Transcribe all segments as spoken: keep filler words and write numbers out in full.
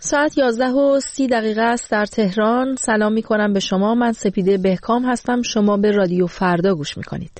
ساعت یازده و سی دقیقه است در تهران. سلام می کنم به شما. من سپیده بهکام هستم. شما به رادیو فردا گوش می کنید.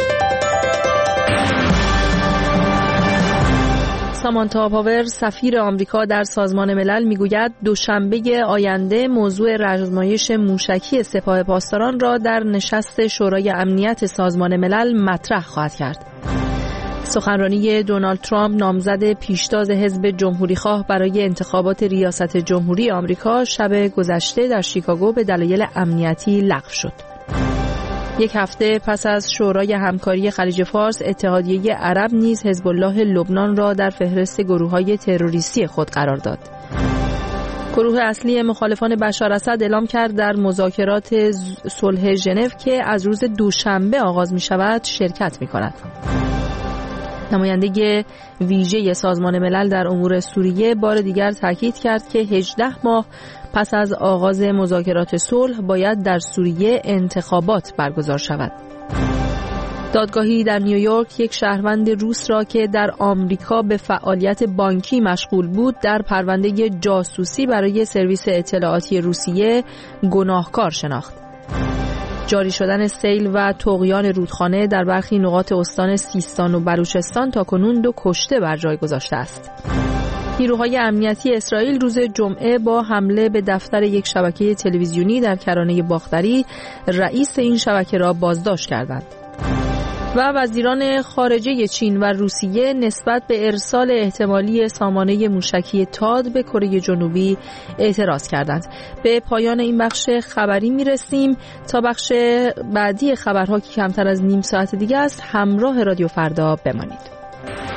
سامانتا پاور سفیر آمریکا در سازمان ملل میگوید دوشنبه آینده موضوع رزمایش موشکی سپاه پاسداران را در نشست شورای امنیت سازمان ملل مطرح خواهد کرد. سخنرانی دونالد ترامپ نامزد پیشتاز حزب جمهوریخواه برای انتخابات ریاست جمهوری آمریکا شب گذشته در شیکاگو به دلایل امنیتی لغو شد. یک هفته پس از شورای همکاری خلیج فارس، اتحادیه عرب نیز حزب الله لبنان را در فهرست گروه‌های تروریستی خود قرار داد. گروه اصلی مخالفان بشار اسد اعلام کرد در مذاکرات صلح ژنو که از روز دوشنبه آغاز می شود شرکت می کند. نماینده ویژه سازمان ملل در امور سوریه بار دیگر تاکید کرد که هجده ماه پس از آغاز مذاکرات صلح باید در سوریه انتخابات برگزار شود. دادگاهی در نیویورک یک شهروند روس را که در آمریکا به فعالیت بانکی مشغول بود در پرونده جاسوسی برای سرویس اطلاعاتی روسیه گناهکار شناخت. جاری شدن سیل و طغیان رودخانه در برخی نقاط استان سیستان و بلوچستان تاکنون دو کشته بر جای گذاشته است. نیروهای امنیتی اسرائیل روز جمعه با حمله به دفتر یک شبکه تلویزیونی در کرانه باختری رئیس این شبکه را بازداشت کردند. و وزیران خارجه چین و روسیه نسبت به ارسال احتمالی سامانه موشکی تاد به کره جنوبی اعتراض کردند. به پایان این بخش خبری میرسیم. تا بخش بعدی خبرها که کمتر از نیم ساعت دیگه است همراه رادیو فردا بمانید.